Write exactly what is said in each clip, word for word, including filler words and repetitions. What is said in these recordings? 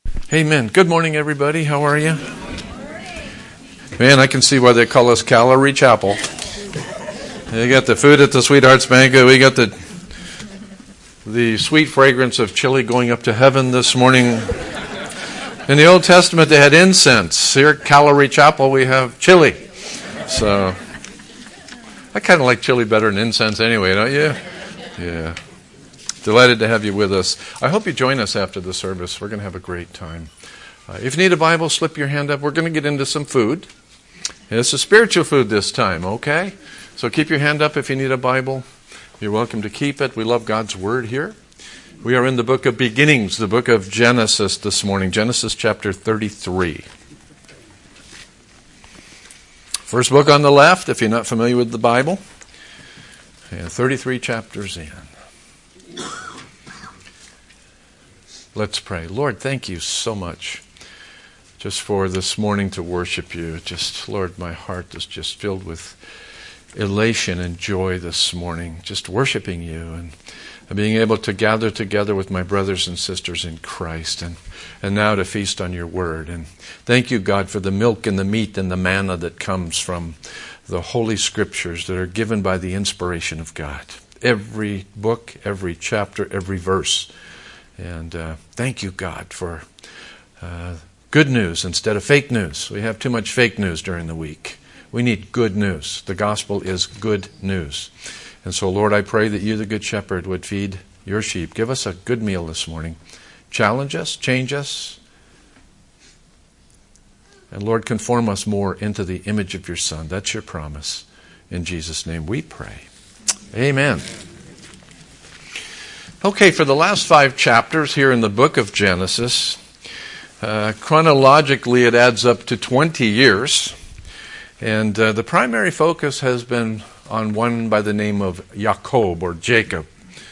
Amen. Good morning, everybody. How are you? Man, I can see why they call us Calorie Chapel. They got the food at the Sweethearts Banquet. We got the the sweet fragrance of chili going up to heaven this morning. In the Old Testament, they had incense. Here at Calorie Chapel, we have chili. So, I kind of like chili better than incense anyway, don't you? Yeah. Delighted to have you with us. I hope you join us after the service. We're going to have a great time. Uh, if you need a Bible, slip your hand up. We're going to get into some food. It's a spiritual food this time, okay? So keep your hand up if you need a Bible. You're welcome to keep it. We love God's Word here. We are in the book of beginnings, the book of Genesis this morning. Genesis chapter thirty-three. First book on the left, if you're not familiar with the Bible. And thirty-three chapters in. Let's pray. Lord, thank you so much just for this morning to worship you. Just, Lord, my heart is just filled with elation and joy this morning, just worshiping you and, and being able to gather together with my brothers and sisters in Christ and, and now to feast on your word. And thank you, God, for the milk and the meat and the manna that comes from the Holy Scriptures that are given by the inspiration of God. Every book, every chapter, every verse. And uh, thank you, God, for uh, good news instead of fake news. We have too much fake news during the week. We need good news. The gospel is good news. And so, Lord, I pray that you, the good shepherd, would feed your sheep. Give us a good meal this morning. Challenge us, change us. And, Lord, conform us more into the image of your Son. That's your promise. In Jesus' name we pray. Amen. Okay, for the last five chapters here in the book of Genesis, uh, chronologically it adds up to twenty years. And uh, the primary focus has been on one by the name of Jacob or Jacob.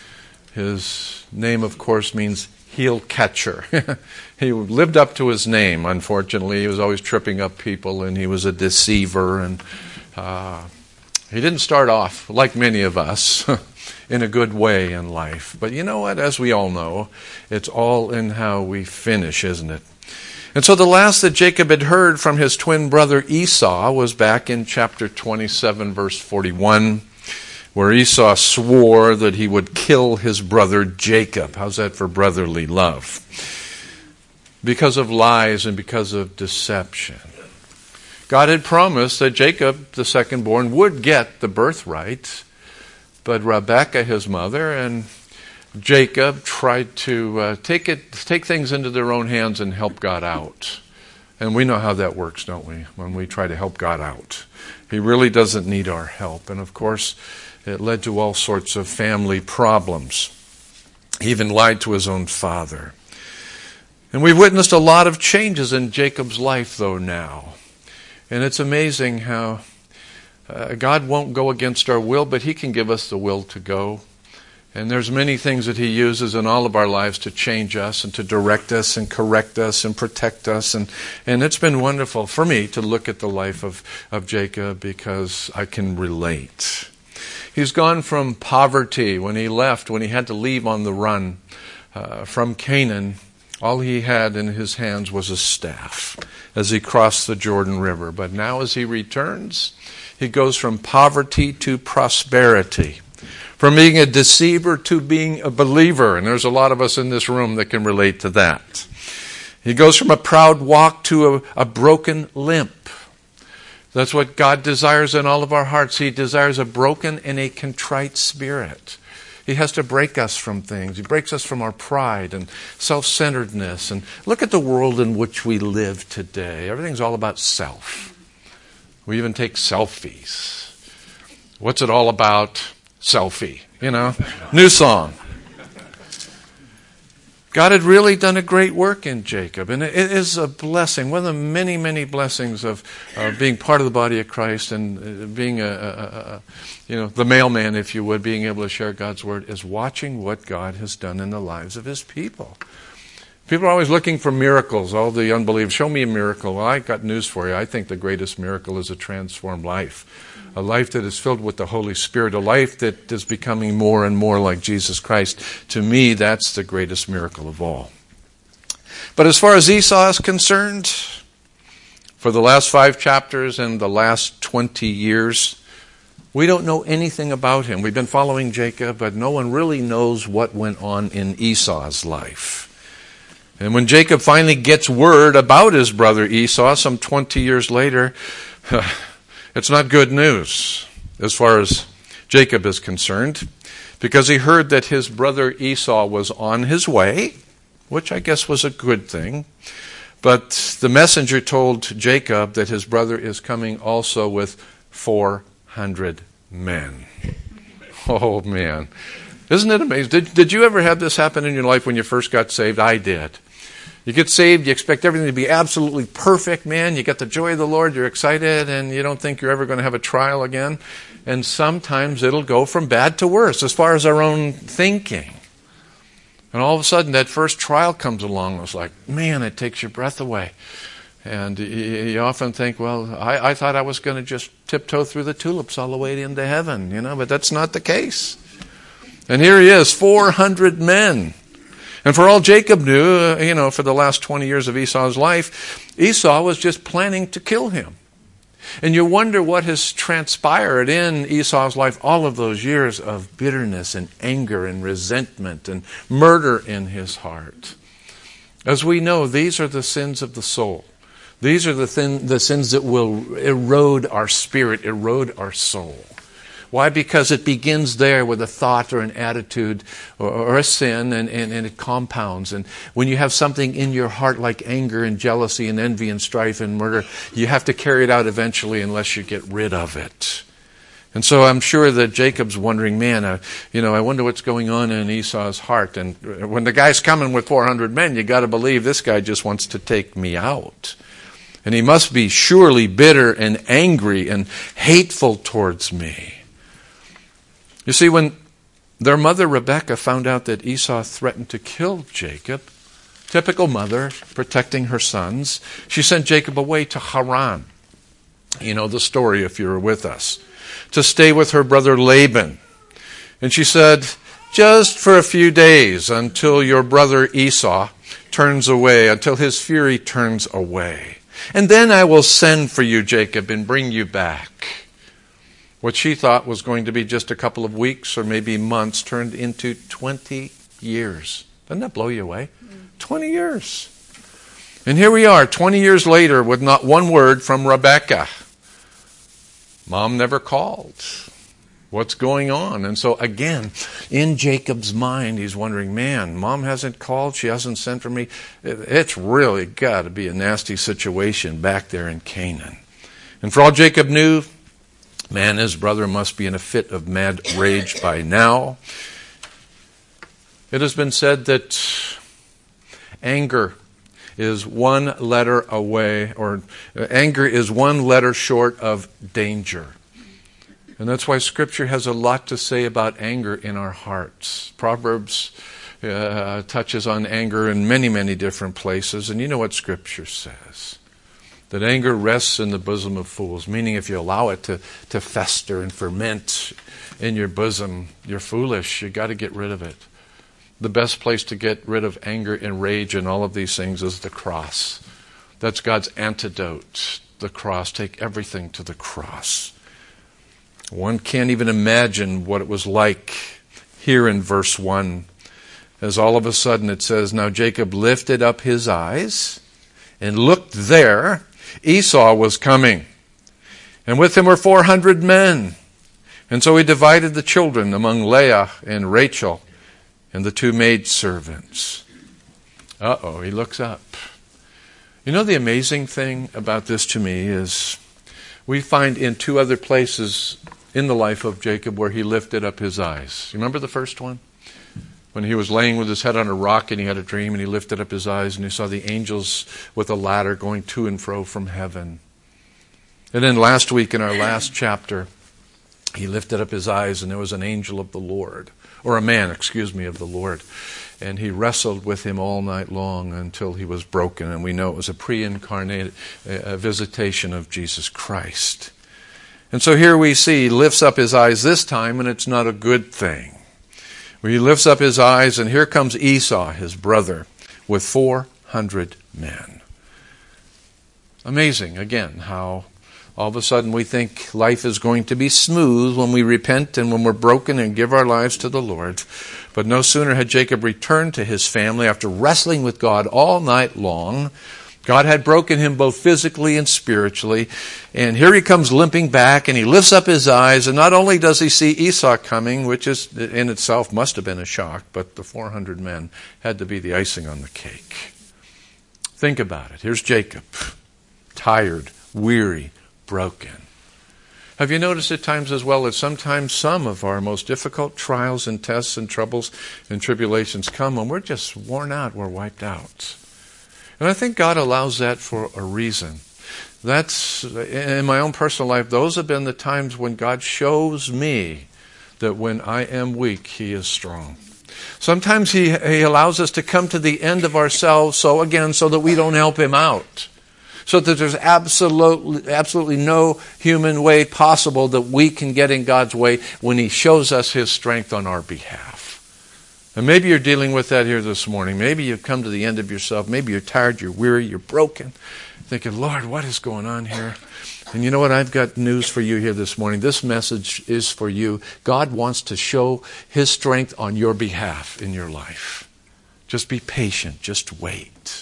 His name, of course, means heel catcher. He lived up to his name, unfortunately. He was always tripping up people and he was a deceiver and uh, he didn't start off, like many of us, in a good way in life. But you know what? As we all know, it's all in how we finish, isn't it? And so the last that Jacob had heard from his twin brother Esau was back in chapter twenty-seven, verse forty-one, where Esau swore that he would kill his brother Jacob. How's that for brotherly love? Because of lies and because of deception. God had promised that Jacob, the second-born, would get the birthright, but Rebekah, his mother, and Jacob tried to uh, take it, take things into their own hands and help God out. And we know how that works, don't we, when we try to help God out. He really doesn't need our help. And of course, it led to all sorts of family problems. He even lied to his own father. And we've witnessed a lot of changes in Jacob's life, though, now. And it's amazing how uh, God won't go against our will, but he can give us the will to go. And there's many things that he uses in all of our lives to change us and to direct us and correct us and protect us. And, and it's been wonderful for me to look at the life of, of Jacob because I can relate. He's gone from poverty when he left, when he had to leave on the run uh, from Canaan. All he had in his hands was a staff as he crossed the Jordan River. But now as he returns, he goes from poverty to prosperity. From being a deceiver to being a believer. And there's a lot of us in this room that can relate to that. He goes from a proud walk to a, a broken limp. That's what God desires in all of our hearts. He desires a broken and a contrite spirit. He has to break us from things. He breaks us from our pride and self-centeredness. And look at the world in which we live today. Everything's all about self. We even take selfies. What's it all about? Selfie, you know, new song. God had really done a great work in Jacob, and it is a blessing, one of the many, many blessings of uh, being part of the body of Christ and being a, a, a, you know, the mailman, if you would, being able to share God's word, is watching what God has done in the lives of his people. People are always looking for miracles. All the unbelievers, show me a miracle. Well, I got news for you. I think the greatest miracle is a transformed life. A life that is filled with the Holy Spirit. A life that is becoming more and more like Jesus Christ. To me, that's the greatest miracle of all. But as far as Esau is concerned, for the last five chapters and the last twenty years, we don't know anything about him. We've been following Jacob, but no one really knows what went on in Esau's life. And when Jacob finally gets word about his brother Esau some twenty years later, it's not good news as far as Jacob is concerned, because he heard that his brother Esau was on his way, which I guess was a good thing. But the messenger told Jacob that his brother is coming also with four hundred men. Oh, man. Isn't it amazing? Did, did you ever have this happen in your life when you first got saved? I did. You get saved, you expect everything to be absolutely perfect, man. You get the joy of the Lord, you're excited, and you don't think you're ever going to have a trial again. And sometimes it'll go from bad to worse as far as our own thinking. And all of a sudden that first trial comes along. It's like, man, it takes your breath away. And you often think, well, I, I thought I was going to just tiptoe through the tulips all the way into heaven, you know, but that's not the case. And here he is, four hundred men. And for all Jacob knew, you know, for the last twenty years of Esau's life, Esau was just planning to kill him. And you wonder what has transpired in Esau's life all of those years of bitterness and anger and resentment and murder in his heart. As we know, these are the sins of the soul. These are the, thin, the sins that will erode our spirit, erode our soul. Why? Because it begins there with a thought or an attitude or, or a sin, and, and, and it compounds. And when you have something in your heart like anger and jealousy and envy and strife and murder, you have to carry it out eventually unless you get rid of it. And so I'm sure that Jacob's wondering, man, uh, you know, I wonder what's going on in Esau's heart. And when the guy's coming with four hundred men, you got to believe this guy just wants to take me out. And he must be surely bitter and angry and hateful towards me. You see, when their mother Rebekah found out that Esau threatened to kill Jacob, typical mother protecting her sons, she sent Jacob away to Haran. You know the story if you were with us. To stay with her brother Laban. And she said, just for a few days until your brother Esau turns away, until his fury turns away. And then I will send for you, Jacob, and bring you back. What she thought was going to be just a couple of weeks or maybe months turned into twenty years. Doesn't that blow you away? twenty years. And here we are, twenty years later, with not one word from Rebekah. Mom never called. What's going on? And so again, in Jacob's mind, he's wondering, man, Mom hasn't called, she hasn't sent for me. It's really got to be a nasty situation back there in Canaan. And for all Jacob knew, man, his brother must be in a fit of mad rage by now. It has been said that anger is one letter away, or anger is one letter short of danger. And that's why Scripture has a lot to say about anger in our hearts. Proverbs uh, touches on anger in many, many different places. And you know what Scripture says. That anger rests in the bosom of fools, meaning if you allow it to, to fester and ferment in your bosom, you're foolish. You've got to get rid of it. The best place to get rid of anger and rage and all of these things is the cross. That's God's antidote, the cross. Take everything to the cross. One can't even imagine what it was like here in verse one, as all of a sudden it says, now Jacob lifted up his eyes and looked there. Esau was coming, and with him were four hundred men. And so he divided the children among Leah and Rachel and the two maidservants. Uh-oh, he looks up. You know, the amazing thing about this to me is we find in two other places in the life of Jacob where he lifted up his eyes. You remember the first one? When he was laying with his head on a rock and he had a dream and he lifted up his eyes and he saw the angels with a ladder going to and fro from heaven. And then last week in our last chapter, he lifted up his eyes and there was an angel of the Lord, or a man, excuse me, of the Lord. And he wrestled with him all night long until he was broken. And we know it was a pre-incarnate uh, visitation of Jesus Christ. And so here we see he lifts up his eyes this time, and it's not a good thing. He lifts up his eyes, and here comes Esau, his brother, with four hundred men. Amazing, again, how all of a sudden we think life is going to be smooth when we repent and when we're broken and give our lives to the Lord. But no sooner had Jacob returned to his family after wrestling with God all night long. God had broken him both physically and spiritually. And here he comes limping back, and he lifts up his eyes, and not only does he see Esau coming, which is in itself must have been a shock, but the four hundred men had to be the icing on the cake. Think about it. Here's Jacob, tired, weary, broken. Have you noticed at times as well that sometimes some of our most difficult trials and tests and troubles and tribulations come when we're just worn out, we're wiped out. And I think God allows that for a reason. That's, in my own personal life, those have been the times when God shows me that when I am weak, He is strong. Sometimes He, he allows us to come to the end of ourselves, so again, so that we don't help Him out. So that there's absolutely, absolutely no human way possible that we can get in God's way when He shows us His strength on our behalf. And maybe you're dealing with that here this morning. Maybe you've come to the end of yourself. Maybe you're tired, you're weary, you're broken. Thinking, Lord, what is going on here? And you know what? I've got news for you here this morning. This message is for you. God wants to show His strength on your behalf in your life. Just be patient. Just wait.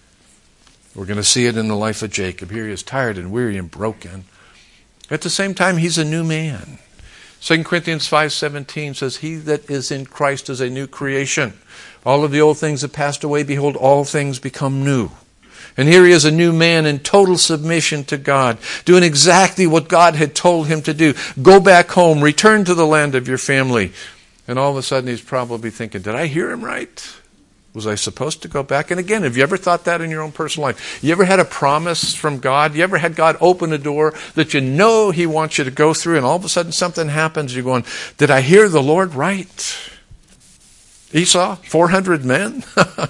We're going to see it in the life of Jacob. Here he is, tired and weary and broken. At the same time, he's a new man. Second Corinthians five seventeen says, He that is in Christ is a new creation. All of the old things have passed away. Behold, all things become new. And here he is, a new man in total submission to God, doing exactly what God had told him to do. Go back home, return to the land of your family. And all of a sudden he's probably thinking, did I hear him right? Was I supposed to go back? And again, have you ever thought that in your own personal life? You ever had a promise from God? You ever had God open a door that you know He wants you to go through, and all of a sudden something happens, you're going, did I hear the Lord right? Esau, four hundred men?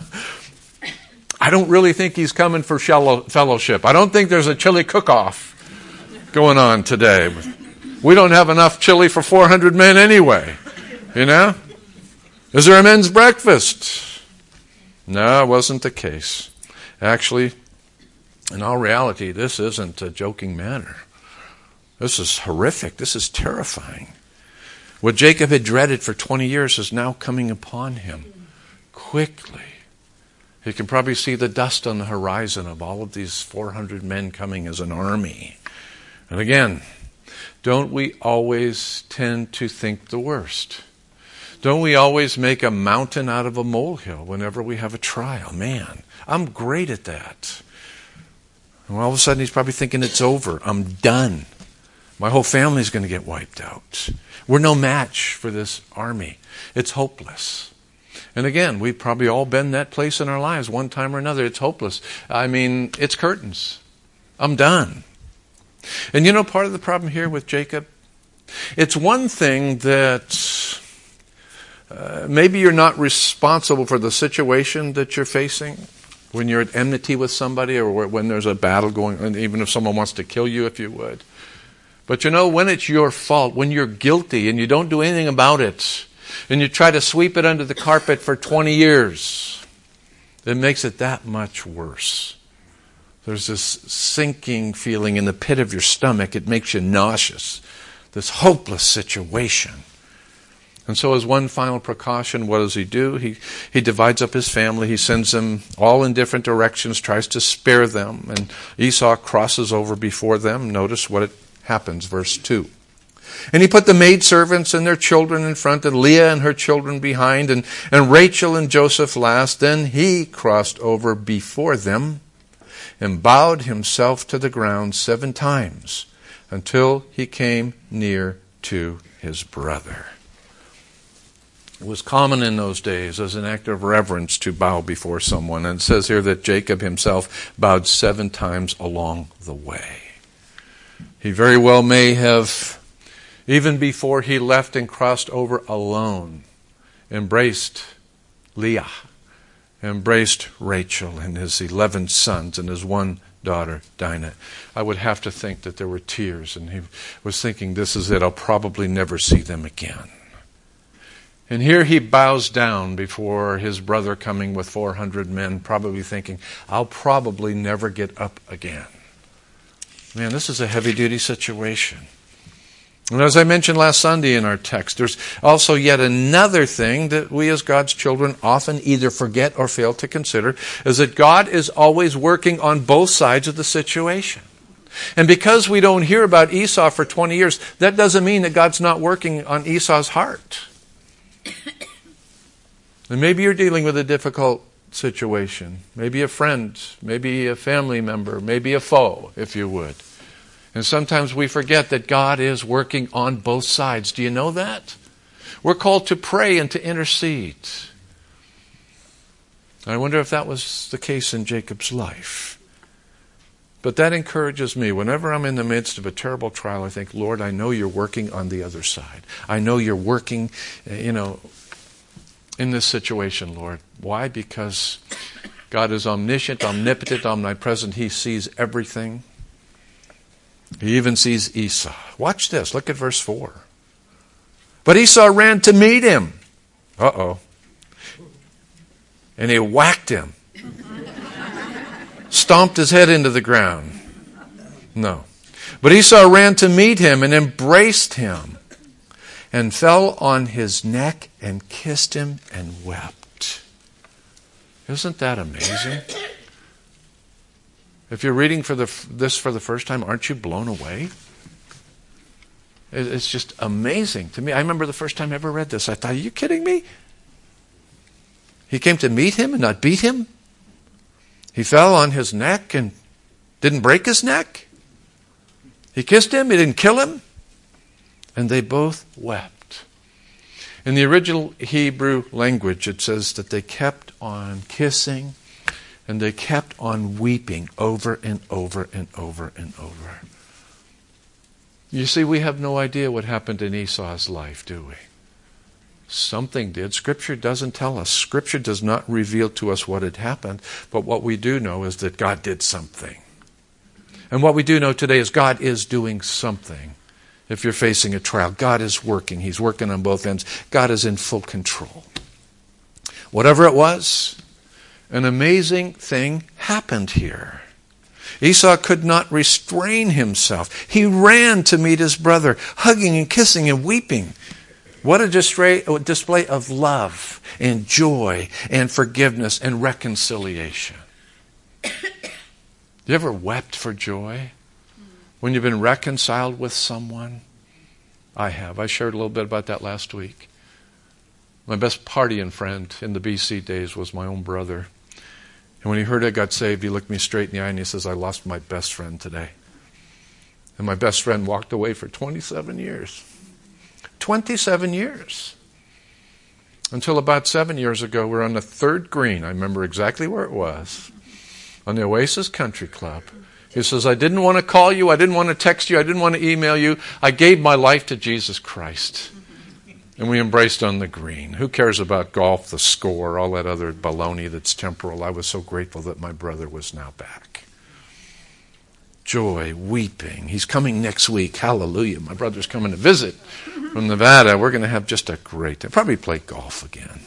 I don't really think he's coming for fellowship. I don't think there's a chili cook-off going on today. We don't have enough chili for four hundred men anyway. You know? Is there a men's breakfast? No, it wasn't the case. Actually, in all reality, this isn't a joking matter. This is horrific. This is terrifying. What Jacob had dreaded for twenty years is now coming upon him quickly. He can probably see the dust on the horizon of all of these four hundred men coming as an army. And again, don't we always tend to think the worst? Don't we always make a mountain out of a molehill whenever we have a trial? Man, I'm great at that. And all of a sudden he's probably thinking it's over. I'm done. My whole family's going to get wiped out. We're no match for this army. It's hopeless. And again, we've probably all been that place in our lives one time or another. It's hopeless. I mean, it's curtains. I'm done. And you know part of the problem here with Jacob? It's one thing that Uh, maybe you're not responsible for the situation that you're facing when you're at enmity with somebody or when there's a battle going on, even if someone wants to kill you, if you would. But you know, when it's your fault, when you're guilty and you don't do anything about it, and you try to sweep it under the carpet for twenty years, it makes it that much worse. There's this sinking feeling in the pit of your stomach. It makes you nauseous. This hopeless situation. And so as one final precaution, what does he do? He he divides up his family. He sends them all in different directions, tries to spare them. And Esau crosses over before them. Notice what it happens, verse two. And he put the maidservants and their children in front, and Leah and her children behind, and, and Rachel and Joseph last. Then he crossed over before them and bowed himself to the ground seven times until he came near to his brother. It was common in those days as an act of reverence to bow before someone. And it says here that Jacob himself bowed seven times along the way. He very well may have, even before he left and crossed over alone, embraced Leah, embraced Rachel and his eleven sons and his one daughter, Dinah. I would have to think that there were tears, and he was thinking, this is it, I'll probably never see them again. And here he bows down before his brother coming with four hundred men, probably thinking, I'll probably never get up again. Man, this is a heavy-duty situation. And as I mentioned last Sunday in our text, there's also yet another thing that we as God's children often either forget or fail to consider, is that God is always working on both sides of the situation. And because we don't hear about Esau for twenty years, that doesn't mean that God's not working on Esau's heart. And maybe you're dealing with a difficult situation. Maybe a friend, maybe a family member, maybe a foe, if you would. And sometimes we forget that God is working on both sides. Do you know that? We're called to pray and to intercede. I wonder if that was the case in Jacob's life. But that encourages me. Whenever I'm in the midst of a terrible trial, I think, Lord, I know you're working on the other side. I know you're working, you know, in this situation, Lord. Why? Because God is omniscient, omnipotent, omnipresent. He sees everything. He even sees Esau. Watch this. Look at verse four. But Esau ran to meet him. Uh-oh. And he whacked him. Stomped his head into the ground. No. But Esau ran to meet him and embraced him and fell on his neck and kissed him and wept. Isn't that amazing? If you're reading for the, this for the first time, aren't you blown away? It's just amazing to me. I remember the first time I ever read this. I thought, are you kidding me? He came to meet him and not beat him? He fell on his neck and didn't break his neck? He kissed him, he didn't kill him? And they both wept. In the original Hebrew language, it says that they kept on kissing and they kept on weeping over and over and over and over. You see, we have no idea what happened in Esau's life, do we? Something did. Scripture doesn't tell us. Scripture does not reveal to us what had happened, but what we do know is that God did something. And what we do know today is God is doing something. If you're facing a trial, God is working. He's working on both ends. God is in full control. Whatever it was, an amazing thing happened here. Esau could not restrain himself. He ran to meet his brother, hugging and kissing and weeping. What a display, a display of love and joy and forgiveness and reconciliation. You ever wept for joy when you've been reconciled with someone? I have. I shared a little bit about that last week. My best partying friend in the B C days was my own brother. And when he heard I got saved, he looked me straight in the eye and he says, I lost my best friend today. And my best friend walked away for twenty-seven years. twenty-seven years. Until about seven years ago, we're on the third green. I remember exactly where it was. On the Oasis Country Club. He says, I didn't want to call you. I didn't want to text you. I didn't want to email you. I gave my life to Jesus Christ. And we embraced on the green. Who cares about golf, the score, all that other baloney that's temporal? I was so grateful that my brother was now back. Joy, weeping. He's coming next week. Hallelujah. My brother's coming to visit from Nevada. We're going to have just a great time. Probably play golf again.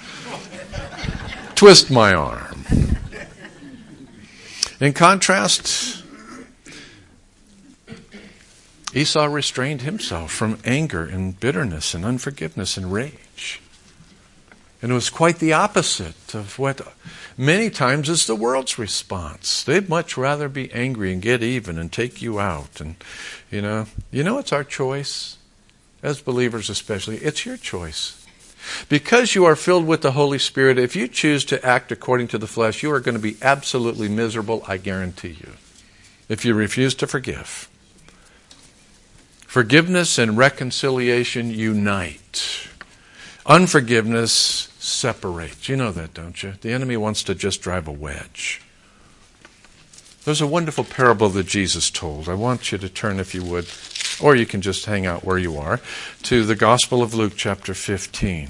Twist my arm. In contrast, Esau restrained himself from anger and bitterness and unforgiveness and rage. And it was quite the opposite of what many times is the world's response. They'd much rather be angry and get even and take you out. And, you know, you know it's our choice, as believers especially. It's your choice. Because you are filled with the Holy Spirit, if you choose to act according to the flesh, you are going to be absolutely miserable, I guarantee you, if you refuse to forgive. Forgiveness and reconciliation unite. Unforgiveness separates. You know that, don't you? The enemy wants to just drive a wedge. There's a wonderful parable that Jesus told. I want you to turn, if you would, or you can just hang out where you are, to the Gospel of Luke chapter fifteen.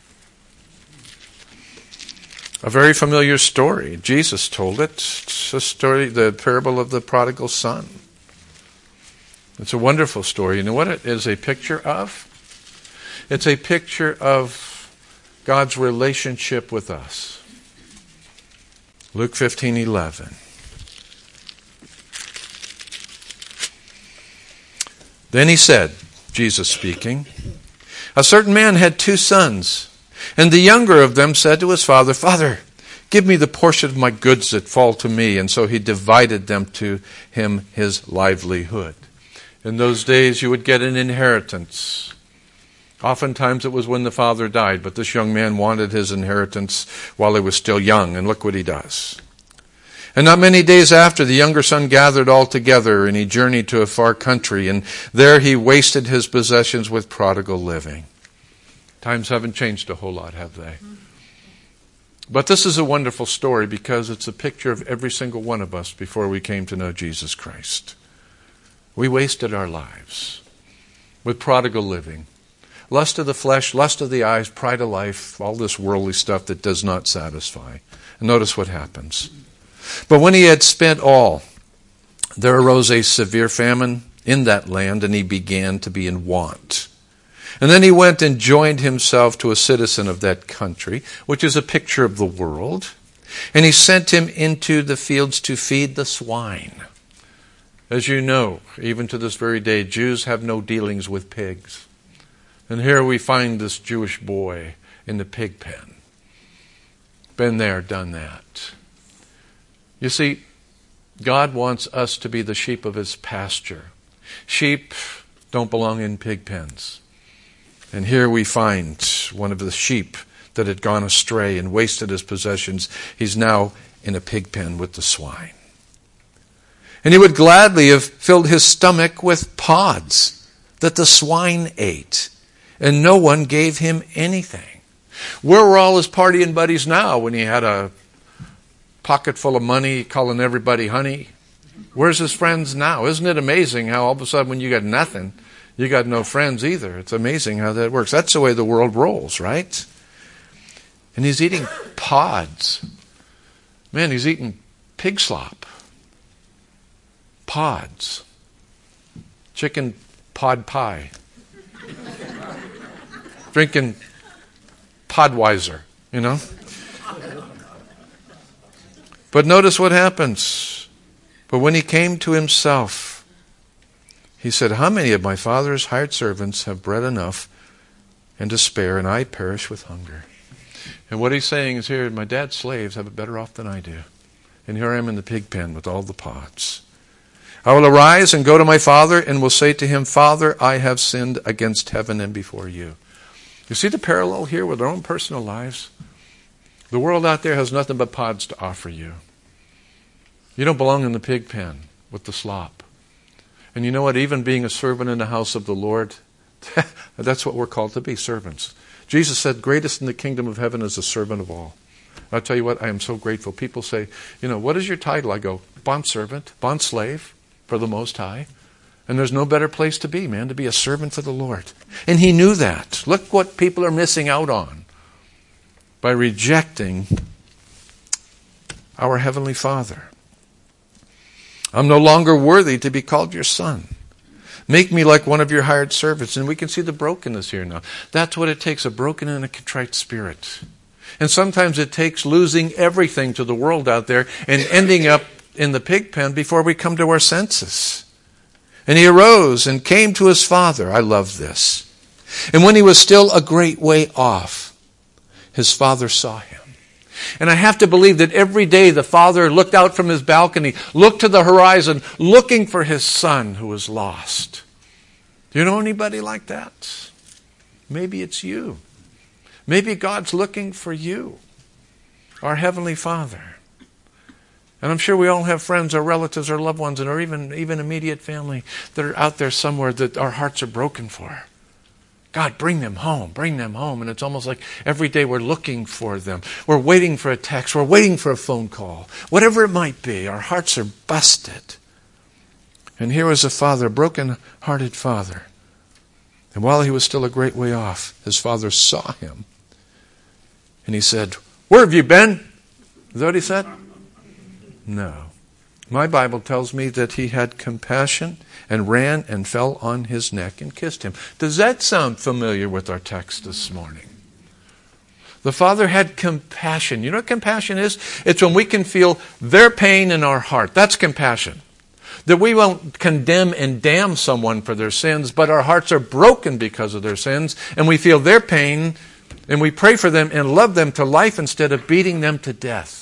A very familiar story. Jesus told it. It's a story, the parable of the prodigal son. It's a wonderful story. You know what it is a picture of? It's a picture of God's relationship with us. Luke fifteen eleven. Then he said, Jesus speaking, a certain man had two sons, and the younger of them said to his father, Father, give me the portion of my goods that fall to me. And so he divided them to him his livelihood. In those days you would get an inheritance. Oftentimes it was when the father died, but this young man wanted his inheritance while he was still young, and look what he does. And not many days after, the younger son gathered all together, and he journeyed to a far country, and there he wasted his possessions with prodigal living. Times haven't changed a whole lot, have they? But this is a wonderful story because it's a picture of every single one of us before we came to know Jesus Christ. We wasted our lives with prodigal living. Lust of the flesh, lust of the eyes, pride of life, all this worldly stuff that does not satisfy. And notice what happens. But when he had spent all, there arose a severe famine in that land, and he began to be in want. And then he went and joined himself to a citizen of that country, which is a picture of the world. And he sent him into the fields to feed the swine. As you know, even to this very day, Jews have no dealings with pigs. And here we find this Jewish boy in the pig pen. Been there, done that. You see, God wants us to be the sheep of his pasture. Sheep don't belong in pig pens. And here we find one of the sheep that had gone astray and wasted his possessions. He's now in a pig pen with the swine. And he would gladly have filled his stomach with pods that the swine ate. And no one gave him anything. Where were all his partying buddies now when he had a pocket full of money, calling everybody honey? Where's his friends now? Isn't it amazing how all of a sudden when you got nothing, you got no friends either? It's amazing how that works. That's the way the world rolls, right? And he's eating pods. Man, he's eating pig slop. Pods. Chicken pod pie. Drinking Podweiser, you know? But notice what happens. But when he came to himself, he said, how many of my father's hired servants have bread enough and to spare, and I perish with hunger? And what he's saying is here, my dad's slaves have it better off than I do. And here I am in the pig pen with all the pods. I will arise and go to my father and will say to him, Father, I have sinned against heaven and before you. You see the parallel here with our own personal lives? The world out there has nothing but pods to offer you. You don't belong in the pig pen with the slop. And you know what? Even being a servant in the house of the Lord, that's what we're called to be, servants. Jesus said, greatest in the kingdom of heaven is a servant of all. I'll tell you what, I am so grateful. People say, you know, what is your title? I go, bond servant, bond slave for the Most High. And there's no better place to be, man, to be a servant for the Lord. And he knew that. Look what people are missing out on by rejecting our Heavenly Father. I'm no longer worthy to be called your son. Make me like one of your hired servants. And we can see the brokenness here now. That's what it takes, a broken and a contrite spirit. And sometimes it takes losing everything to the world out there and ending up in the pig pen before we come to our senses. And he arose and came to his father. I love this. And when he was still a great way off, his father saw him. And I have to believe that every day the father looked out from his balcony, looked to the horizon, looking for his son who was lost. Do you know anybody like that? Maybe it's you. Maybe God's looking for you, our Heavenly Father. And I'm sure we all have friends or relatives or loved ones and or even, even immediate family that are out there somewhere that our hearts are broken for. God, bring them home, bring them home. And it's almost like every day we're looking for them. We're waiting for a text. We're waiting for a phone call. Whatever it might be, our hearts are busted. And here was a father, a broken-hearted father. And while he was still a great way off, his father saw him. And he said, where have you been? Is that what he said? No. My Bible tells me that he had compassion and ran and fell on his neck and kissed him. Does that sound familiar with our text this morning? The Father had compassion. You know what compassion is? It's when we can feel their pain in our heart. That's compassion. That we won't condemn and damn someone for their sins, but our hearts are broken because of their sins, and we feel their pain, and we pray for them and love them to life instead of beating them to death.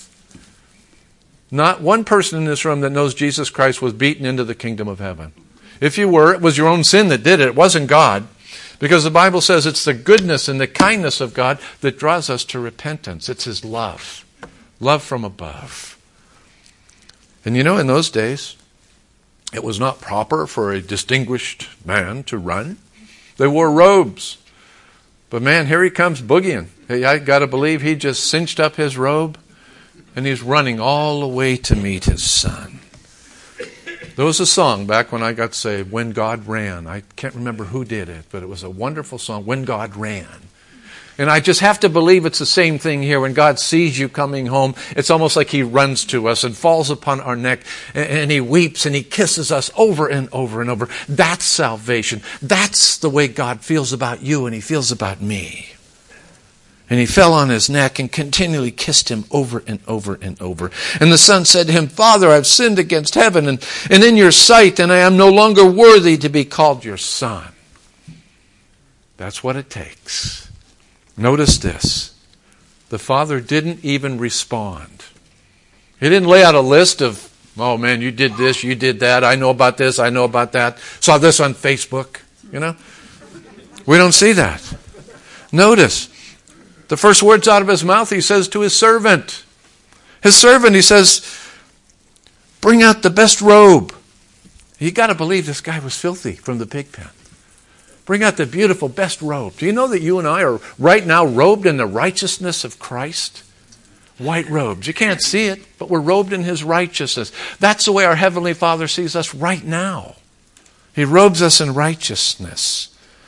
Not one person in this room that knows Jesus Christ was beaten into the kingdom of heaven. If you were, it was your own sin that did it. It wasn't God. Because the Bible says it's the goodness and the kindness of God that draws us to repentance. It's His love. Love from above. And you know, in those days, it was not proper for a distinguished man to run. They wore robes. But man, here he comes boogieing. Hey, I got to believe he just cinched up his robe and he's running all the way to meet his son. There was a song back when I got saved, When God Ran. I can't remember who did it, but it was a wonderful song, When God Ran. And I just have to believe it's the same thing here. When God sees you coming home, it's almost like He runs to us and falls upon our neck, and He weeps and He kisses us over and over and over. That's salvation. That's the way God feels about you and He feels about me. And he fell on his neck and continually kissed him over and over and over. And the son said to him, Father, I've sinned against heaven and, and in your sight, and I am no longer worthy to be called your son. That's what it takes. Notice this. The father didn't even respond. He didn't lay out a list of, oh man, you did this, you did that, I know about this, I know about that, saw this on Facebook, you know. We don't see that. Notice. The first words out of his mouth, he says to his servant. His servant, he says, bring out the best robe. You got to believe this guy was filthy from the pig pen. Bring out the beautiful best robe. Do you know that you and I are right now robed in the righteousness of Christ? White robes. You can't see it, but we're robed in His righteousness. That's the way our Heavenly Father sees us right now. He robes us in righteousness.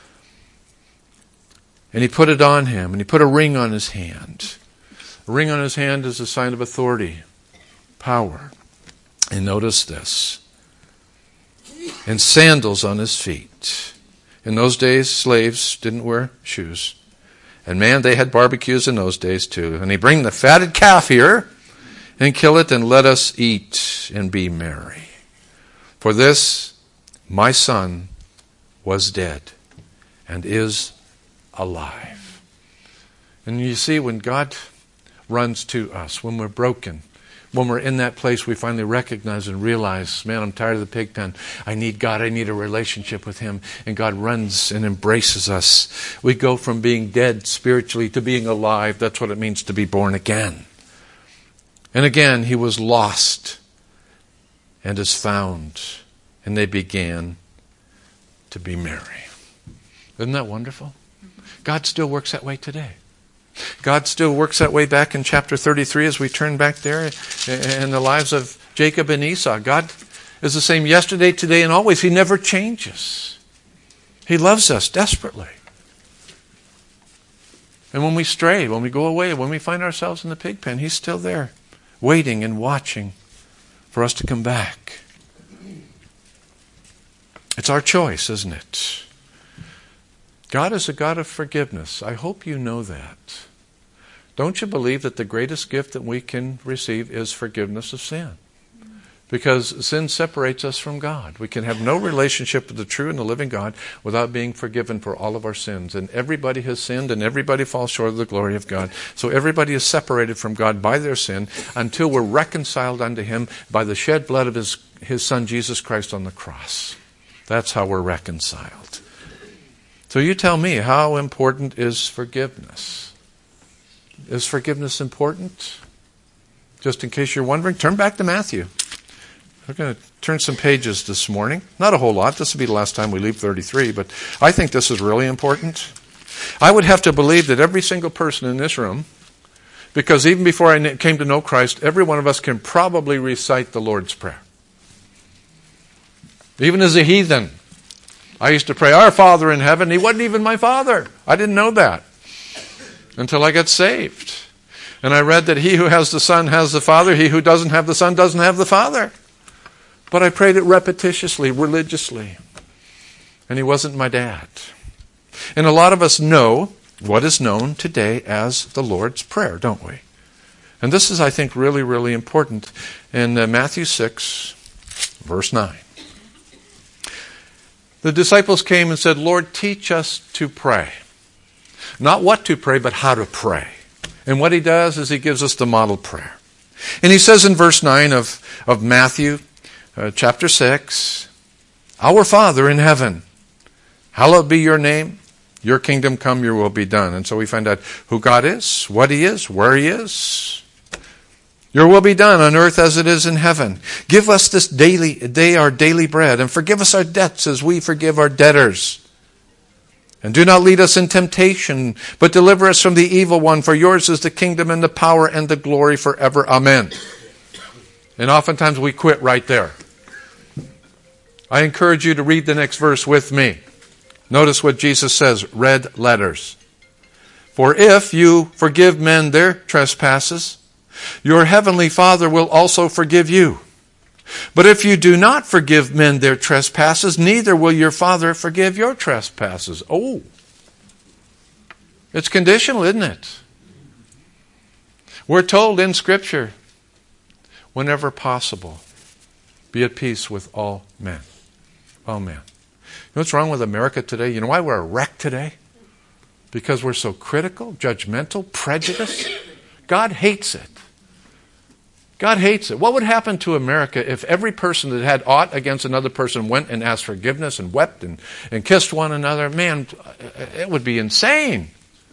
And He put it on him, and He put a ring on his hand. A ring on his hand is a sign of authority, power. And notice this. And sandals on his feet. In those days, slaves didn't wear shoes. And man, they had barbecues in those days too. And he bring the fatted calf here, and kill it, and let us eat and be merry. For this, my son, was dead, and is alive. And you see, when God runs to us, when we're broken, when we're in that place, we finally recognize and realize, man, I'm tired of the pig pen. I need God. I need a relationship with Him. And God runs and embraces us. We go from being dead spiritually to being alive. That's what it means to be born again. And again, he was lost and is found. And they began to be merry. Isn't that wonderful? God still works that way today. God still works that way back in chapter thirty-three as we turn back there in the lives of Jacob and Esau. God is the same yesterday, today, and always. He never changes. He loves us desperately. And when we stray, when we go away, when we find ourselves in the pig pen, He's still there, waiting and watching for us to come back. It's our choice, isn't it? God is a God of forgiveness. I hope you know that. Don't you believe that the greatest gift that we can receive is forgiveness of sin? Because sin separates us from God. We can have no relationship with the true and the living God without being forgiven for all of our sins. And everybody has sinned and everybody falls short of the glory of God. So everybody is separated from God by their sin until we're reconciled unto Him by the shed blood of His, His Son Jesus Christ on the cross. That's how we're reconciled. So you tell me, how important is forgiveness? Is forgiveness important? Just in case you're wondering, turn back to Matthew. We're going to turn some pages this morning. Not a whole lot. This will be the last time we leave thirty-three, but I think this is really important. I would have to believe that every single person in this room, because even before I came to know Christ, every one of us can probably recite the Lord's Prayer. Even as a heathen, I used to pray, Our Father in heaven. He wasn't even my father. I didn't know that until I got saved. And I read that he who has the Son has the Father. He who doesn't have the Son doesn't have the Father. But I prayed it repetitiously, religiously. And He wasn't my dad. And a lot of us know what is known today as the Lord's Prayer, don't we? And this is, I think, really, really important. In uh, Matthew six, verse nine. The disciples came and said, Lord, teach us to pray. Not what to pray, but how to pray. And what he does is he gives us the model prayer. And he says in verse nine of, of Matthew uh, chapter six, Our Father in heaven, hallowed be your name. Your kingdom come, your will be done. And so we find out who God is, what he is, where he is. Your will be done on earth as it is in heaven. Give us this daily day our daily bread, and forgive us our debts as we forgive our debtors. And do not lead us in temptation, but deliver us from the evil one. For yours is the kingdom and the power and the glory forever. Amen. And oftentimes we quit right there. I encourage you to read the next verse with me. Notice what Jesus says, red letters. For if you forgive men their trespasses, your heavenly Father will also forgive you. But if you do not forgive men their trespasses, neither will your Father forgive your trespasses. Oh, it's conditional, isn't it? We're told in Scripture, whenever possible, be at peace with all men. All men. You know what's wrong with America today? You know why we're a wreck today? Because we're so critical, judgmental, prejudiced. God hates it. God hates it. What would happen to America if every person that had aught against another person went and asked forgiveness and wept and, and kissed one another? Man, it would be insane.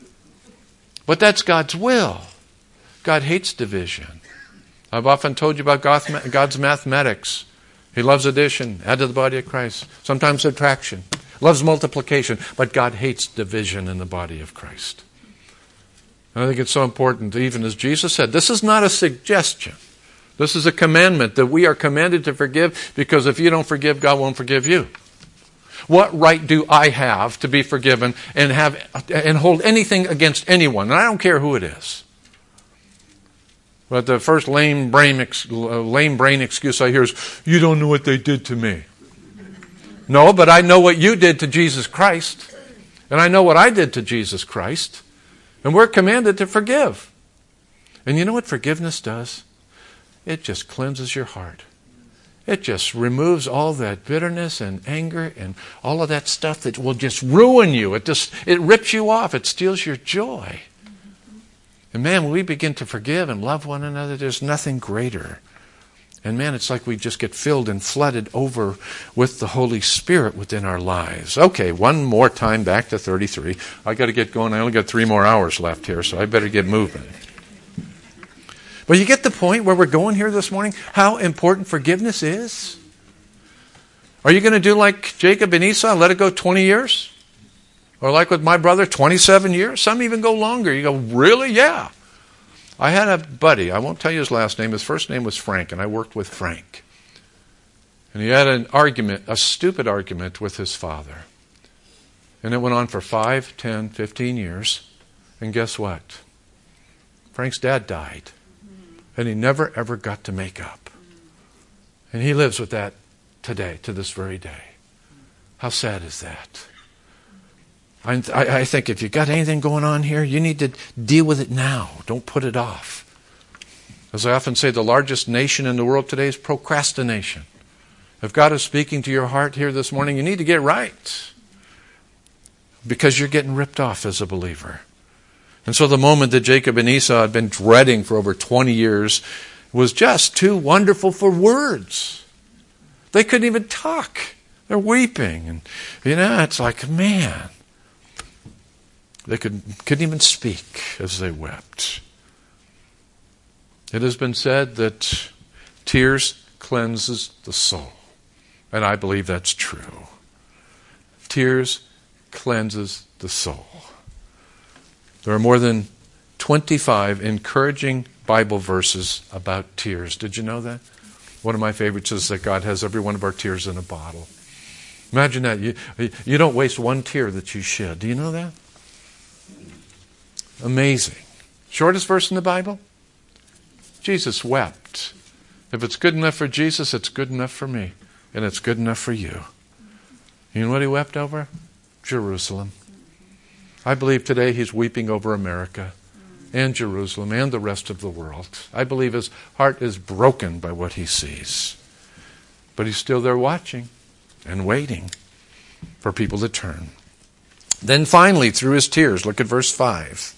But that's God's will. God hates division. I've often told you about God's mathematics. He loves addition, add to the body of Christ. Sometimes subtraction. Loves multiplication. But God hates division in the body of Christ. And I think it's so important, even as Jesus said, this is not a suggestion. This is a commandment that we are commanded to forgive, because if you don't forgive, God won't forgive you. What right do I have to be forgiven and have and hold anything against anyone? And I don't care who it is. But the first lame brain, ex, lame brain excuse I hear is, you don't know what they did to me. No, but I know what you did to Jesus Christ. And I know what I did to Jesus Christ. And we're commanded to forgive. And you know what forgiveness does? It just cleanses your heart. It just removes all that bitterness and anger and all of that stuff that will just ruin you. It just it rips you off. It steals your joy. And man, when we begin to forgive and love one another, there's nothing greater. And man, it's like we just get filled and flooded over with the Holy Spirit within our lives. Okay, one more time back to thirty-three. I got to get going. I only got three more hours left here, so I better get moving. But you get the point where we're going here this morning? How important forgiveness is? Are you going to do like Jacob and Esau, let it go twenty years? Or like with my brother, twenty-seven years? Some even go longer. You go, really? Yeah. I had a buddy, I won't tell you his last name, his first name was Frank, and I worked with Frank. And he had an argument, a stupid argument with his father. And it went on for five, ten, fifteen years. And guess what? Frank's dad died. And he never, ever got to make up. And he lives with that today, to this very day. How sad is that? I, I think if you've got anything going on here, you need to deal with it now. Don't put it off. As I often say, the largest nation in the world today is procrastination. If God is speaking to your heart here this morning, you need to get right. Because you're getting ripped off as a believer. And so the moment that Jacob and Esau had been dreading for over twenty years was just too wonderful for words. They couldn't even talk. They're weeping. And, you know, it's like, man. They could, couldn't even speak as they wept. It has been said that tears cleanses the soul. And I believe that's true. Tears cleanses the soul. There are more than twenty-five encouraging Bible verses about tears. Did you know that? One of my favorites is that God has every one of our tears in a bottle. Imagine that. You, you don't waste one tear that you shed. Do you know that? Amazing. Shortest verse in the Bible? Jesus wept. If it's good enough for Jesus, it's good enough for me. And it's good enough for you. You know what he wept over? Jerusalem. I believe today he's weeping over America and Jerusalem and the rest of the world. I believe his heart is broken by what he sees. But he's still there watching and waiting for people to turn. Then finally, through his tears, look at verse five.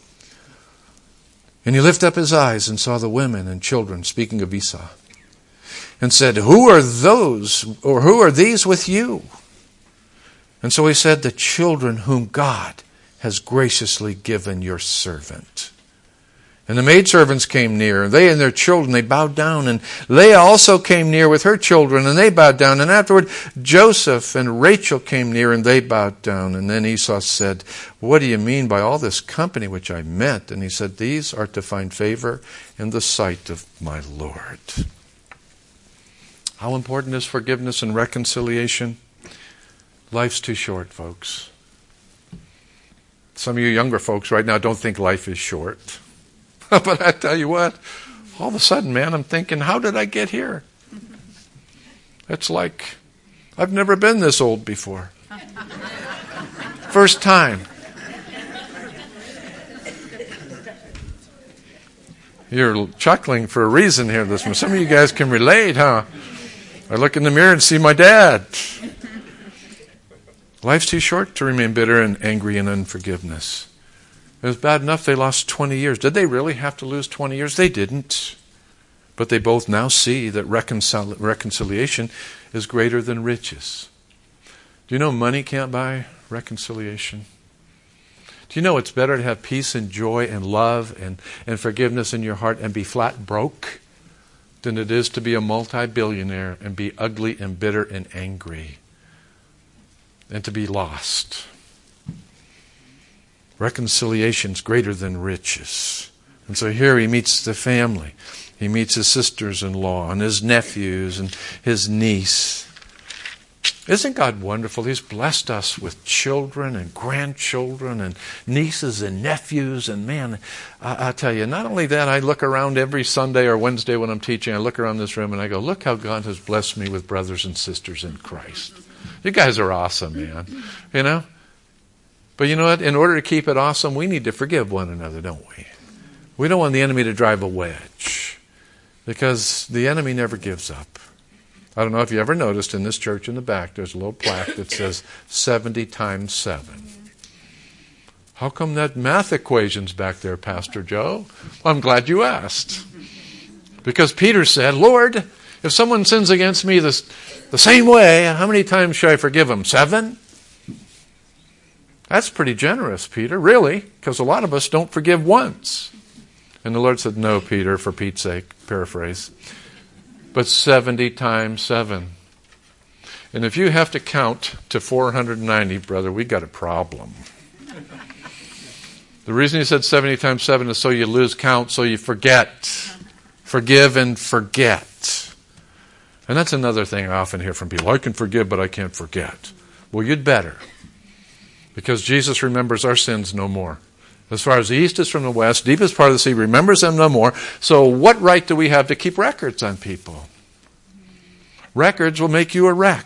And he lifted up his eyes and saw the women and children, speaking of Esau, and said, Who are those, or who are these with you? And so he said, The children whom God has graciously given your servant. And the maidservants came near, and they and their children, they bowed down. And Leah also came near with her children, and they bowed down. And afterward, Joseph and Rachel came near, and they bowed down. And then Esau said, What do you mean by all this company which I met? And he said, These are to find favor in the sight of my Lord. How important is forgiveness and reconciliation? Life's too short, folks. Some of you younger folks right now don't think life is short. But I tell you what, all of a sudden, man, I'm thinking, how did I get here? It's like, I've never been this old before. First time. You're chuckling for a reason here this morning. Some of you guys can relate, huh? I look in the mirror and see my dad. Life's too short to remain bitter and angry and unforgiveness. It was bad enough they lost twenty years. Did they really have to lose twenty years? They didn't. But they both now see that reconcil- reconciliation is greater than riches. Do you know money can't buy reconciliation? Do you know it's better to have peace and joy and love and, and forgiveness in your heart and be flat broke than it is to be a multi-billionaire and be ugly and bitter and angry and to be lost? Reconciliation's greater than riches. And so here he meets the family. He meets his sisters-in-law and his nephews and his niece. Isn't God wonderful? He's blessed us with children and grandchildren and nieces and nephews. And man, I, I tell you, not only that, I look around every Sunday or Wednesday when I'm teaching, I look around this room and I go, look how God has blessed me with brothers and sisters in Christ. You guys are awesome, man. You know? But you know what? In order to keep it awesome, we need to forgive one another, don't we? We don't want the enemy to drive a wedge because the enemy never gives up. I don't know if you ever noticed in this church in the back, there's a little plaque that says seventy times seven. How come that math equation's back there, Pastor Joe? Well, I'm glad you asked. Because Peter said, Lord, if someone sins against me this, the same way, how many times should I forgive them? Seven? That's pretty generous, Peter, really, because a lot of us don't forgive once. And the Lord said, no, Peter, for Pete's sake, paraphrase, but seventy times seven. And if you have to count to four hundred ninety, brother, we got a problem. The reason he said seventy times seven is so you lose count, so you forget. Forgive and forget. And that's another thing I often hear from people. I can forgive, but I can't forget. Well, you'd better. Because Jesus remembers our sins no more. As far as the east is from the west, deepest part of the sea remembers them no more. So what right do we have to keep records on people? Records will make you a wreck.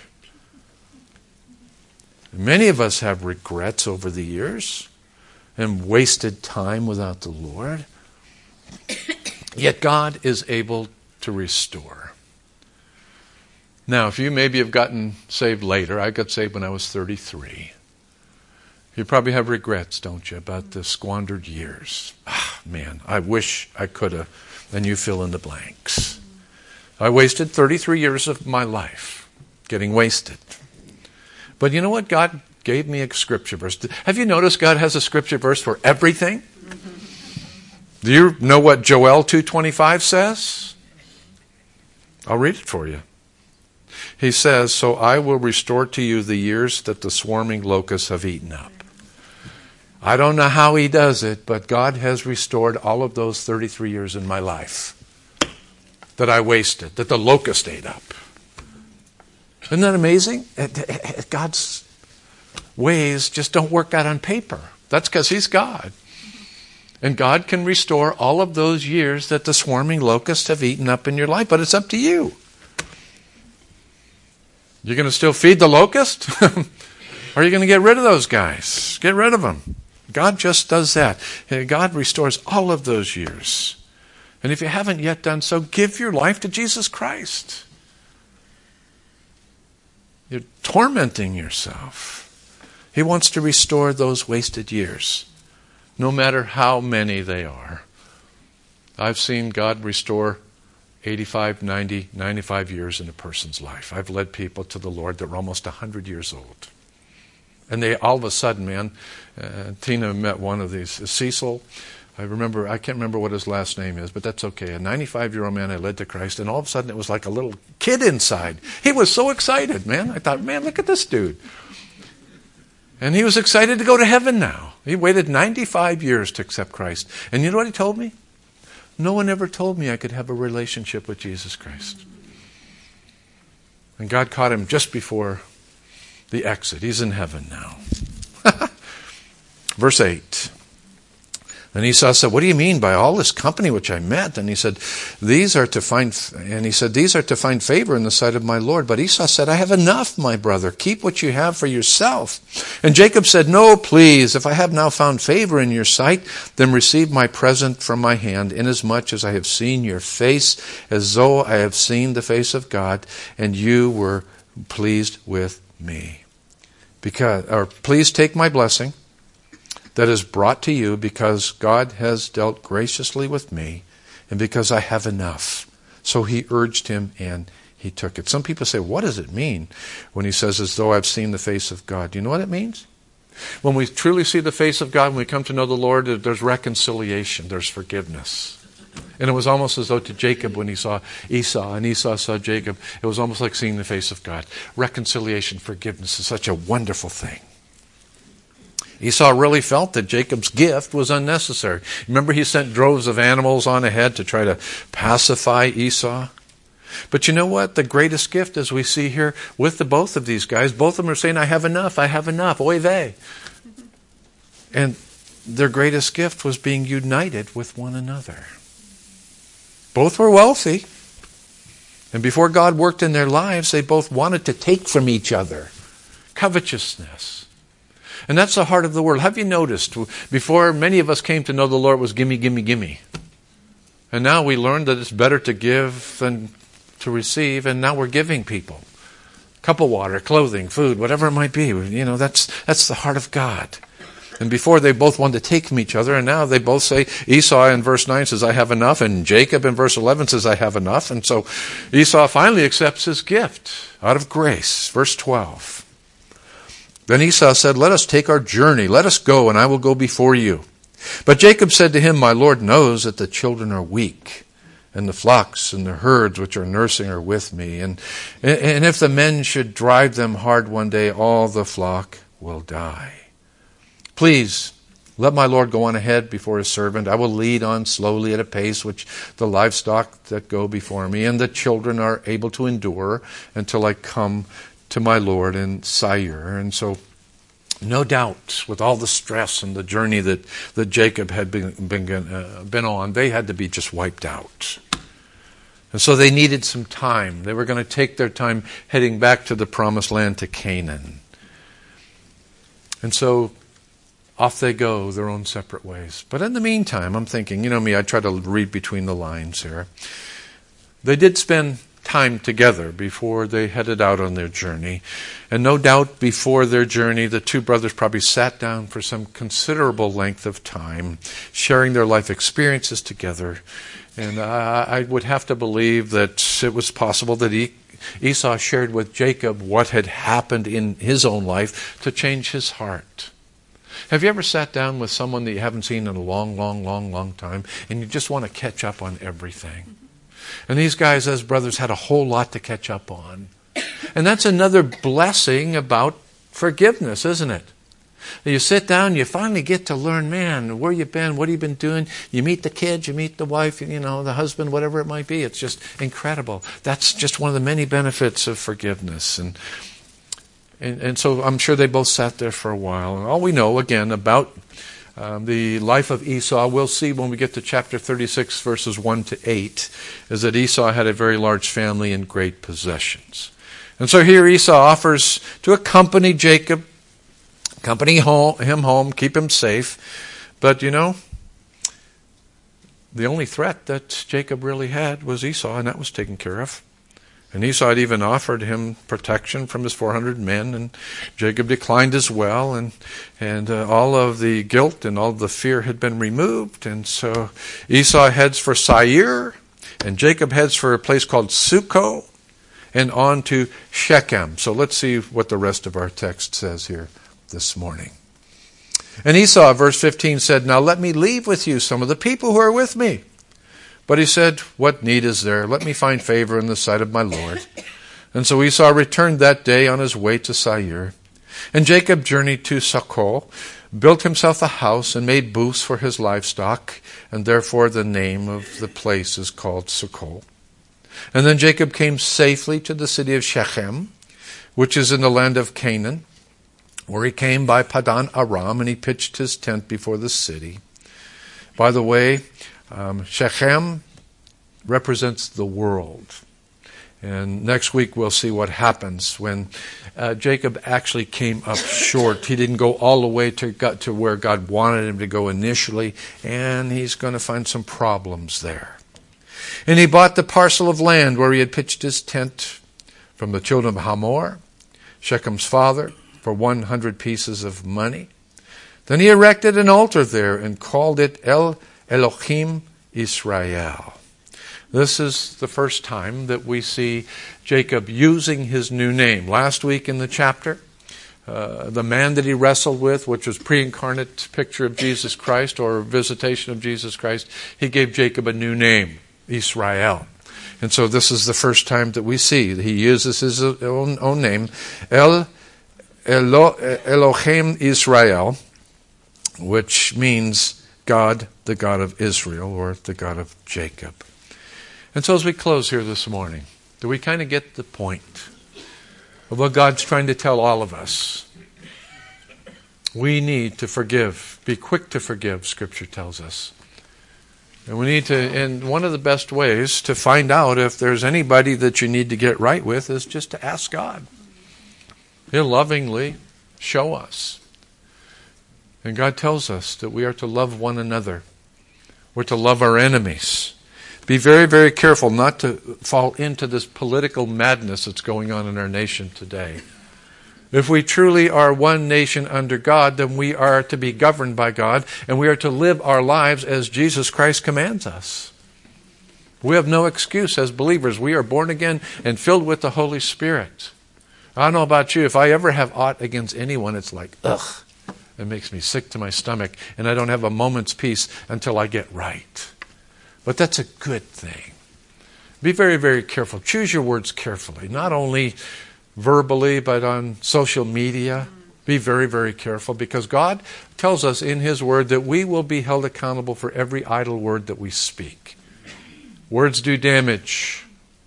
Many of us have regrets over the years and wasted time without the Lord. Yet God is able to restore. Now, if you maybe have gotten saved later, I got saved when I was thirty-three. You probably have regrets, don't you, about the squandered years. Ah, man, I wish I could have. And you fill in the blanks. I wasted thirty-three years of my life getting wasted. But you know what? God gave me a scripture verse. Have you noticed God has a scripture verse for everything? Do you know what Joel two twenty-five says? I'll read it for you. He says, so I will restore to you the years that the swarming locusts have eaten up. I don't know how he does it, but God has restored all of those thirty-three years in my life that I wasted, that the locust ate up. Isn't that amazing? God's ways just don't work out on paper. That's because he's God. And God can restore all of those years that the swarming locusts have eaten up in your life, but it's up to you. You're going to still feed the locust? Or are you going to get rid of those guys? Get rid of them. God just does that. God restores all of those years. And if you haven't yet done so, give your life to Jesus Christ. You're tormenting yourself. He wants to restore those wasted years, no matter how many they are. I've seen God restore eighty-five, ninety, ninety-five years in a person's life. I've led people to the Lord that were almost one hundred years old. And they all of a sudden, man, uh, Tina met one of these, Cecil. I remember, I can't remember what his last name is, but that's okay. A ninety-five-year-old man I led to Christ, and all of a sudden it was like a little kid inside. He was so excited, man. I thought, man, look at this dude. And he was excited to go to heaven now. He waited ninety-five years to accept Christ. And you know what he told me? No one ever told me I could have a relationship with Jesus Christ. And God caught him just before the exit. He's in heaven now. Verse eight. And Esau said, what do you mean by all this company which I met? And he said, these are to find, and he said, these are to find favor in the sight of my Lord. But Esau said, I have enough, my brother. Keep what you have for yourself. And Jacob said, no, please. If I have now found favor in your sight, then receive my present from my hand, inasmuch as I have seen your face, as though I have seen the face of God, and you were pleased with me. Because, or please take my blessing that is brought to you, because God has dealt graciously with me and because I have enough. So he urged him and he took it. Some people say, what does it mean when he says, as though I've seen the face of God? Do you know what it means? When we truly see the face of God, when we come to know the Lord, there's reconciliation, there's forgiveness. And it was almost as though to Jacob, when he saw Esau and Esau saw Jacob, it was almost like seeing the face of God. Reconciliation, forgiveness is such a wonderful thing. Esau really felt that Jacob's gift was unnecessary. Remember, he sent droves of animals on ahead to try to pacify Esau. But you know what? The greatest gift, as we see here with the both of these guys, both of them are saying, I have enough, I have enough, oy vey. And their greatest gift was being united with one another. Both were wealthy. And before God worked in their lives, they both wanted to take from each other. Covetousness. And that's the heart of the world. Have you noticed, before many of us came to know the Lord, it was gimme, gimme, gimme. And now we learned that it's better to give than to receive, and now we're giving people. Cup of water, clothing, food, whatever it might be. You know, that's that's the heart of God. And before they both wanted to take from each other, and now they both say, Esau in verse nine says, I have enough, and Jacob in verse eleven says, I have enough. And so Esau finally accepts his gift out of grace. Verse twelve. Then Esau said, let us take our journey. Let us go, and I will go before you. But Jacob said to him, my Lord knows that the children are weak, and the flocks and the herds which are nursing are with me. And, and if the men should drive them hard one day, all the flock will die. Please, let my Lord go on ahead before his servant. I will lead on slowly at a pace which the livestock that go before me and the children are able to endure until I come to my Lord in Seir. And so, no doubt, with all the stress and the journey that, that Jacob had been, been, uh, been on, they had to be just wiped out. And so they needed some time. They were going to take their time heading back to the promised land, to Canaan. And so off they go, their own separate ways. But in the meantime, I'm thinking, you know me, I try to read between the lines here. They did spend time together before they headed out on their journey. And no doubt before their journey, the two brothers probably sat down for some considerable length of time, sharing their life experiences together. And I, I would have to believe that it was possible that he, Esau shared with Jacob what had happened in his own life to change his heart. Have you ever sat down with someone that you haven't seen in a long, long, long, long time, and you just want to catch up on everything? And these guys, as brothers, had a whole lot to catch up on. And that's another blessing about forgiveness, isn't it? You sit down, you finally get to learn, man, where you been, what have you been doing? You meet the kids, you meet the wife, you know, the husband, whatever it might be. It's just incredible. That's just one of the many benefits of forgiveness. And and, and so I'm sure they both sat there for a while. And all we know, again, about Um, the life of Esau, we'll see when we get to chapter thirty-six, verses one to eight, is that Esau had a very large family and great possessions. And so here Esau offers to accompany Jacob accompany home, him home, keep him safe. But, you know, the only threat that Jacob really had was Esau, and that was taken care of. And Esau had even offered him protection from his four hundred men, and Jacob declined as well, and and uh, all of the guilt and all of the fear had been removed. And so Esau heads for Seir, and Jacob heads for a place called Succoth, and on to Shechem. So let's see what the rest of our text says here this morning. And Esau, verse fifteen, said, "Now let me leave with you some of the people who are with me." But he said, "What need is there? Let me find favor in the sight of my Lord." And so Esau returned that day on his way to Seir. And Jacob journeyed to Succoth, built himself a house, and made booths for his livestock, and therefore the name of the place is called Succoth. And then Jacob came safely to the city of Shechem, which is in the land of Canaan, where he came by Padan Aram, and he pitched his tent before the city. By the way, Um, Shechem represents the world. And next week we'll see what happens when uh, Jacob actually came up short. He didn't go all the way to, got to where God wanted him to go initially, and he's going to find some problems there. And he bought the parcel of land where he had pitched his tent from the children of Hamor, Shechem's father, for one hundred pieces of money. Then he erected an altar there and called it El Elohim Israel. This is the first time that we see Jacob using his new name. Last week in the chapter, uh, the man that he wrestled with, which was pre-incarnate picture of Jesus Christ or visitation of Jesus Christ, he gave Jacob a new name, Israel. And so this is the first time that we see that he uses his own, own name, El Elo, Elohim Israel, which means God, the God of Israel, or the God of Jacob. And so as we close here this morning, do we kind of get the point of what God's trying to tell all of us? We need to forgive. Be quick to forgive, Scripture tells us. And we need to, and one of the best ways to find out if there's anybody that you need to get right with is just to ask God. He'll lovingly show us. And God tells us that we are to love one another. We're to love our enemies. Be very, very careful not to fall into this political madness that's going on in our nation today. If we truly are one nation under God, then we are to be governed by God, and we are to live our lives as Jesus Christ commands us. We have no excuse as believers. We are born again and filled with the Holy Spirit. I don't know about you. If I ever have aught against anyone, it's like, ugh. It makes me sick to my stomach, and I don't have a moment's peace until I get right. But that's a good thing. Be very, very careful. Choose your words carefully, not only verbally, but on social media. Be very, very careful, because God tells us in His Word that we will be held accountable for every idle word that we speak. Words do damage.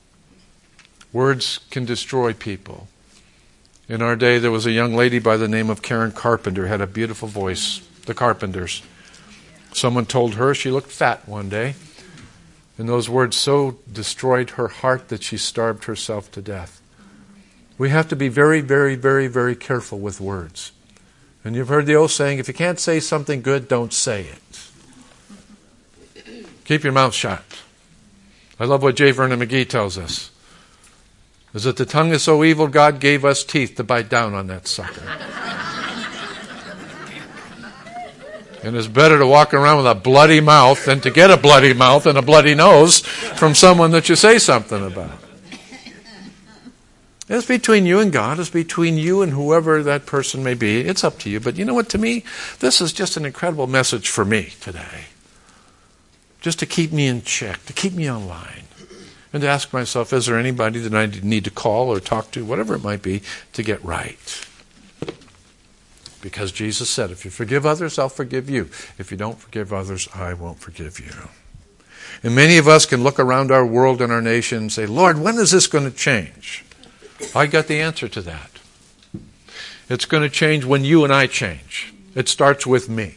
Words can destroy people. In our day, there was a young lady by the name of Karen Carpenter, had a beautiful voice, the Carpenters. Someone told her she looked fat one day, and those words so destroyed her heart that she starved herself to death. We have to be very, very, very, very careful with words. And you've heard the old saying, if you can't say something good, don't say it. Keep your mouth shut. I love what J. Vernon McGee tells us. Is that the tongue is so evil, God gave us teeth to bite down on that sucker. And it's better to walk around with a bloody mouth than to get a bloody mouth and a bloody nose from someone that you say something about. It's between you and God. It's between you and whoever that person may be. It's up to you. But you know what? To me, this is just an incredible message for me today. Just to keep me in check, to keep me on line. And to ask myself, is there anybody that I need to call or talk to, whatever it might be, to get right? Because Jesus said, if you forgive others, I'll forgive you. If you don't forgive others, I won't forgive you. And many of us can look around our world and our nation and say, Lord, when is this going to change? I got the answer to that. It's going to change when you and I change. It starts with me.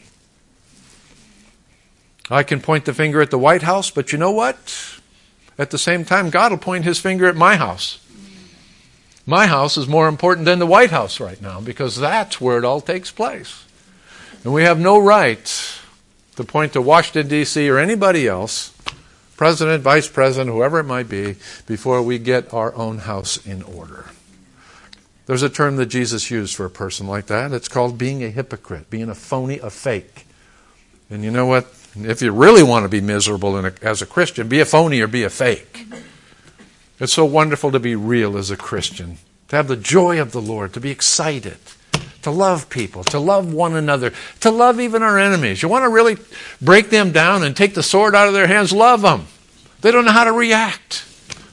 I can point the finger at the White House, but you know what? At the same time, God will point His finger at my house. My house is more important than the White House right now because that's where it all takes place. And we have no right to point to Washington, D C or anybody else, president, vice president, whoever it might be, before we get our own house in order. There's a term that Jesus used for a person like that. It's called being a hypocrite, being a phony, a fake. And you know what? If you really want to be miserable in a, as a Christian, be a phony or be a fake. It's so wonderful to be real as a Christian, to have the joy of the Lord, to be excited, to love people, to love one another, to love even our enemies. You want to really break them down and take the sword out of their hands? Love them. They don't know how to react.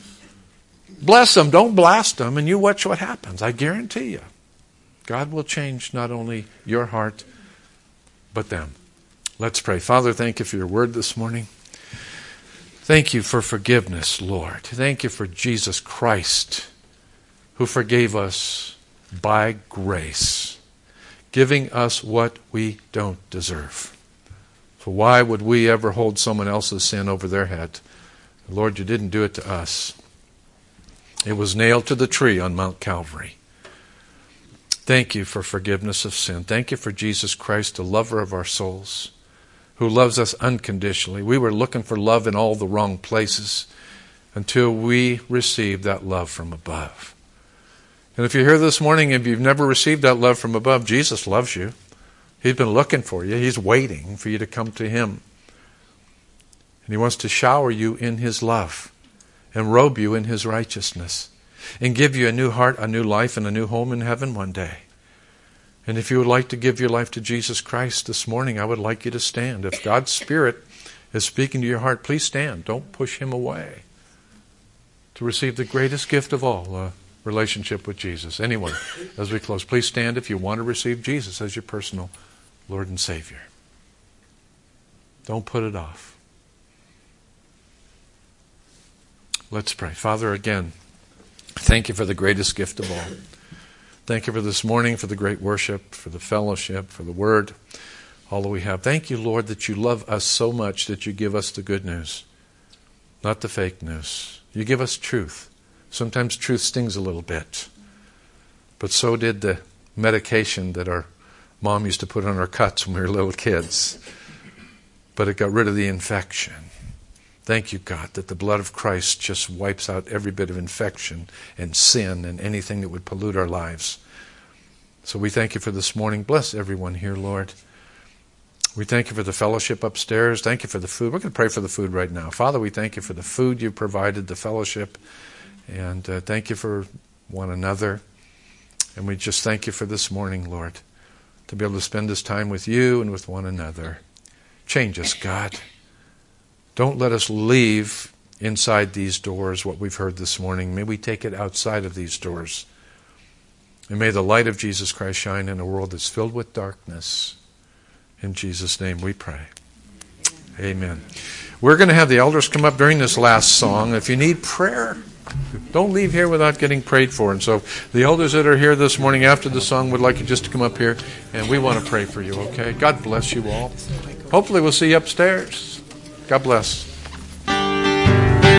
Bless them. Don't blast them, and you watch what happens. I guarantee you. God will change not only your heart, but them. Let's pray. Father, thank you for your word this morning. Thank you for forgiveness, Lord. Thank you for Jesus Christ, who forgave us by grace, giving us what we don't deserve. For why would we ever hold someone else's sin over their head? Lord, you didn't do it to us. It was nailed to the tree on Mount Calvary. Thank you for forgiveness of sin. Thank you for Jesus Christ, the lover of our souls, who loves us unconditionally. We were looking for love in all the wrong places until we received that love from above. And if you're here this morning and you've never received that love from above, Jesus loves you. He's been looking for you. He's waiting for you to come to him. And he wants to shower you in his love and robe you in his righteousness and give you a new heart, a new life, and a new home in heaven one day. And if you would like to give your life to Jesus Christ this morning, I would like you to stand. If God's Spirit is speaking to your heart, please stand. Don't push him away. To receive the greatest gift of all, a relationship with Jesus. Anyone, as we close, please stand if you want to receive Jesus as your personal Lord and Savior. Don't put it off. Let's pray. Father, again, thank you for the greatest gift of all. Thank you for this morning, for the great worship, for the fellowship, for the word, all that we have. Thank you, Lord, that you love us so much that you give us the good news, not the fake news. You give us truth. Sometimes truth stings a little bit. But so did the medication that our mom used to put on our cuts when we were little kids. But it got rid of the infection. Thank you, God, that the blood of Christ just wipes out every bit of infection and sin and anything that would pollute our lives. So we thank you for this morning. Bless everyone here, Lord. We thank you for the fellowship upstairs. Thank you for the food. We're going to pray for the food right now. Father, we thank you for the food you provided, the fellowship, and uh, thank you for one another. And we just thank you for this morning, Lord, to be able to spend this time with you and with one another. Change us, God. Don't let us leave inside these doors what we've heard this morning. May we take it outside of these doors. And may the light of Jesus Christ shine in a world that's filled with darkness. In Jesus' name we pray. Amen. We're going to have the elders come up during this last song. If you need prayer, don't leave here without getting prayed for. And so the elders that are here this morning after the song would like you just to come up here, and we want to pray for you, okay? God bless you all. Hopefully we'll see you upstairs. God bless.